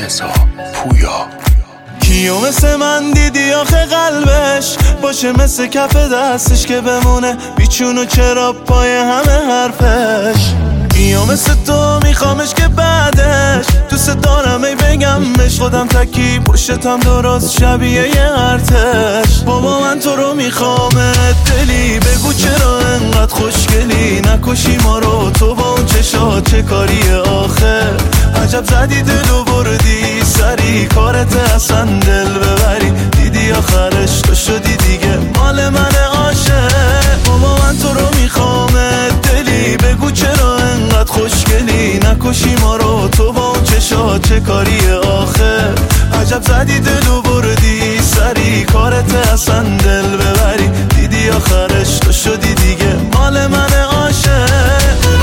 رضا پویا. کیو مثل من دیدی آخه قلبش باشه مثل کف دستش که بمونه بیچون و چرا پای همه حرفش. کیو مثل تو میخوامش که بعدش دوست دارم ای بگمش خودم تکی پشتم درست شبیه یه ارتش. بابا من تو رو میخوامت دلی بگو چرا انقدر خوشگلی نکشی ما رو تو با اون چشات چه کاریه آخه عجب زدی دلو بردی سری کارت اصلا دل ببری دیدی آخرش تو شدی دیگه مال من عاشق. بابا من تو رو میخوامت دلی بگو چرا انقدر خوشگلی نکشی ما رو تو با اون چشات چه کاریه آخه عجب زدی دلو بردی سری کارت اصلا دل ببری دیدی آخرش تو شدی دیگه مال من عاشق.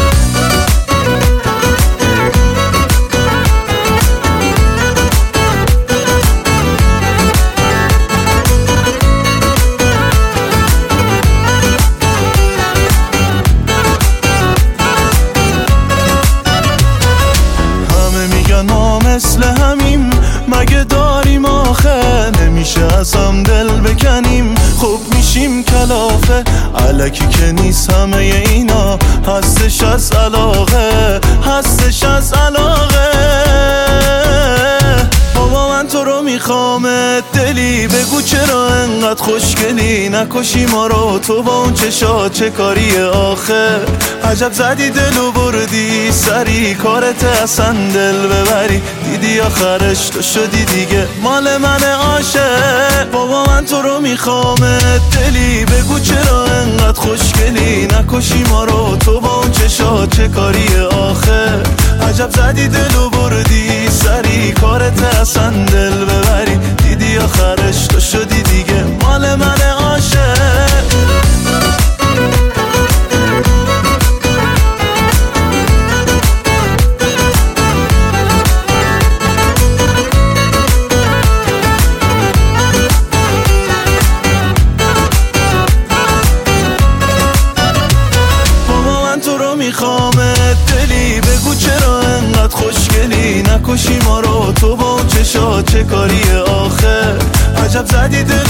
ما مثل همیم مگه داریم آخه نمیشه از هم دل بکنیم خوب میشیم کلافه الکی که نیست همه اینا هستش از علاقه هستش از علاقه. بابا من تو رو میخوامت دلی بگو چرا انقدر خوشگلی نکشی ما رو تو با اون چشات چه کاریه آخه عجب زدی دلو بردی سری کارت اصلا دل ببری دیدی آخرش تو شدی دیگه مال من عاشق. بابا من تو رو میخوامت دلی بگو چرا انقدر خوشگلی نکشی ما رو تو با اون چشات چه کاریه آخه عجب زدی دلو بردی سری کارت اصلا دل ببری دیدی آخرش تو شدی دیگه مال من عاشق. میخوامت دلی بگو چرا انقدر خوشگلی نکشی ما رو تو با اون چشات چه کاریه آخه عجب زدی